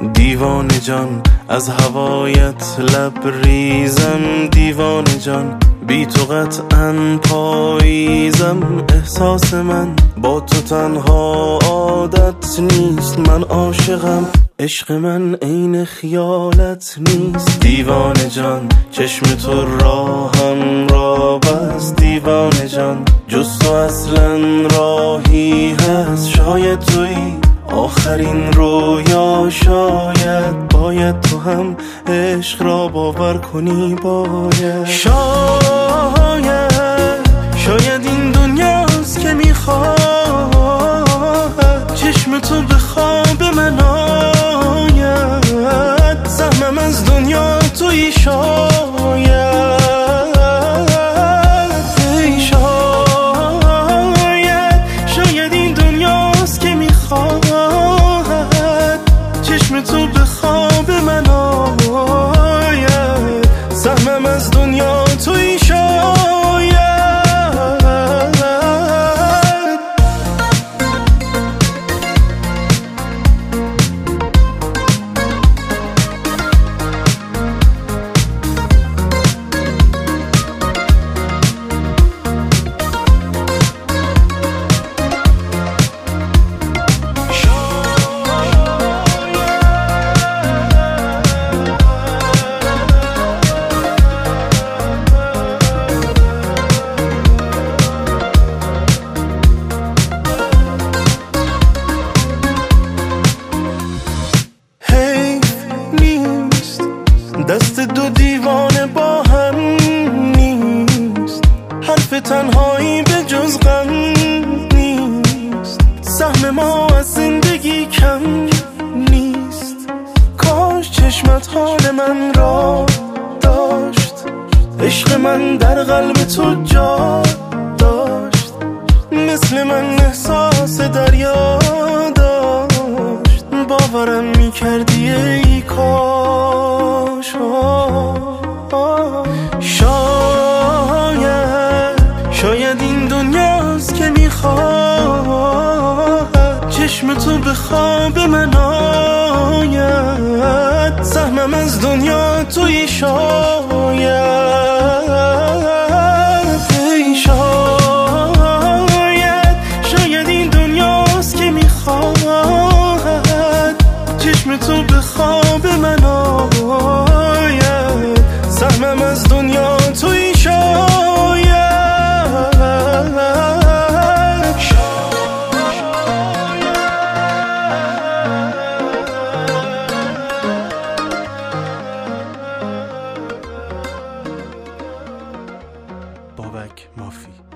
دیوانه جان از هوایت لبریزم، دیوانه جان بی تو قطعاً پاییزم. احساس من با تو تنها عادت نیست، من عاشقم، عشق من عین خیالت نیست. دیوانه جان چشم تو راهم را بست، دیوانه جان جز تو اصلا راهی هست. شاید تویی آخرین رویا، شاید تو هم عشق را باور کنی. شاید این دنیاست که میخواد چشم تو به خواب من آید. سهمم از دنیا تویی، شاید این دنیاست که میخواد چشم تو به خواب من آید. سهمم از دنیا تویی، دست دو دیوانه با هم نیست، حرف تنهایی به جز غم نیست. سهم ما از زندگی کم نیست، کاش چشمت حال من را داشت. عشق من در قلب تو جا داشت، مثل من احساس دریا داشت. باورم میکردی ای کاش. شاید این دنیاست که میخواد چشم تو به خواب من آید. سهمم از دنیا تویی، شاید این دنیاست که میخواد چشم تو به خواب من آید. سهمم از دنیا تویی، بابک مافی.